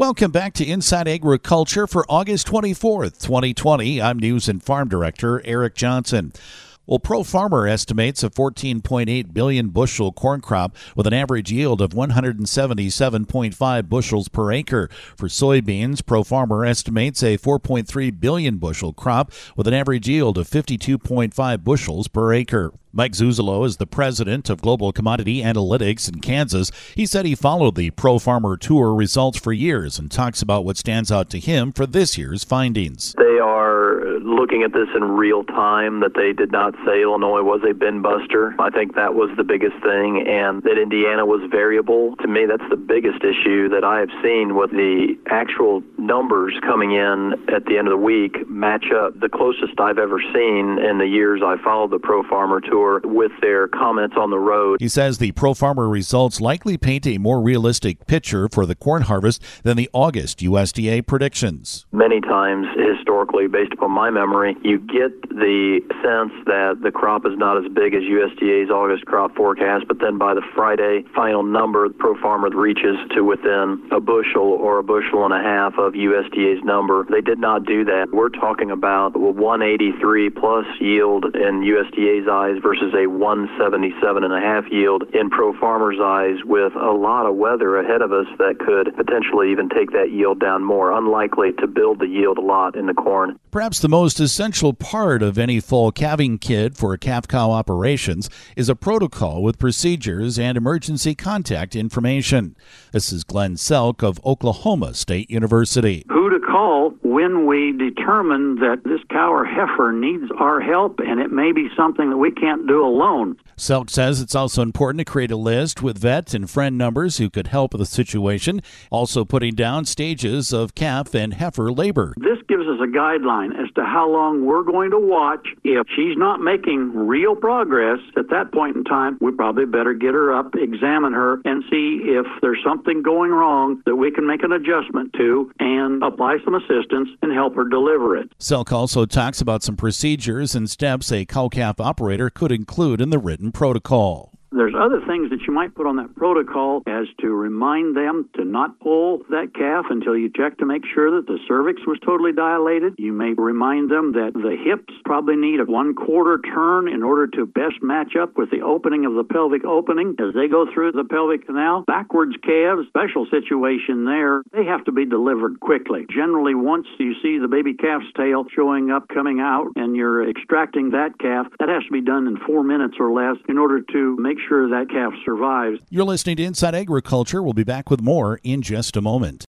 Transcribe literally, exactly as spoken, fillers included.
Welcome back to Inside Agriculture for August twenty-fourth, twenty twenty. I'm News and Farm Director Eric Johnson. Well, ProFarmer estimates a fourteen point eight billion bushel corn crop with an average yield of one hundred seventy-seven point five bushels per acre. For soybeans, ProFarmer estimates a four point three billion bushel crop with an average yield of fifty-two point five bushels per acre. Mike Zuzolo is the president of Global Commodity Analytics in Kansas. He said he followed the ProFarmer Tour results for years and talks about what stands out to him for this year's findings. They are looking at this in real time, that they did not say Illinois was a bin buster. I think that was the biggest thing, and that Indiana was variable. To me, that's the biggest issue that I have seen with the actual numbers coming in at the end of the week match up. The closest I've ever seen in the years I followed the ProFarmer Tour with their comments on the road. He says the ProFarmer results likely paint a more realistic picture for the corn harvest than the August U S D A predictions. Many times, historically, based upon my memory, you get the sense that the crop is not as big as U S D A's August crop forecast, but then by the Friday final number, ProFarmer reaches to within a bushel or a bushel and a half of U S D A's number. They did not do that. We're talking about a one eighty-three plus yield in U S D A's eyes versus a one seventy-seven and a half yield in ProFarmer's eyes, with a lot of weather ahead of us that could potentially even take that yield down more. Unlikely to build the yield a lot in the corn. Perhaps the most essential part of any fall calving kit for calf-cow operations is a protocol with procedures and emergency contact information. This is Glenn Selk of Oklahoma State University. Who to call when we determine that this cow or heifer needs our help, and it may be something that we can't do alone. Selk says it's also important to create a list with vet and friend numbers who could help with the situation, also putting down stages of calf and heifer labor. This gives us a guideline as to how long we're going to watch. If she's not making real progress at that point in time, we probably better get her up, examine her, and see if there's something going wrong that we can make an adjustment to and apply some assistance and help her deliver it. Selk also talks about some procedures and steps a cow-calf operator could include in the written protocol. There's other things that you might put on that protocol as to remind them to not pull that calf until you check to make sure that the cervix was totally dilated. You may remind them that the hips probably need a one-quarter turn in order to best match up with the opening of the pelvic opening as they go through the pelvic canal. Backwards calves, special situation there, they have to be delivered quickly. Generally, once you see the baby calf's tail showing up, coming out, and you're extracting that calf, that has to be done in four minutes or less in order to make sure that calf survives. You're listening to Inside Agriculture. We'll be back with more in just a moment.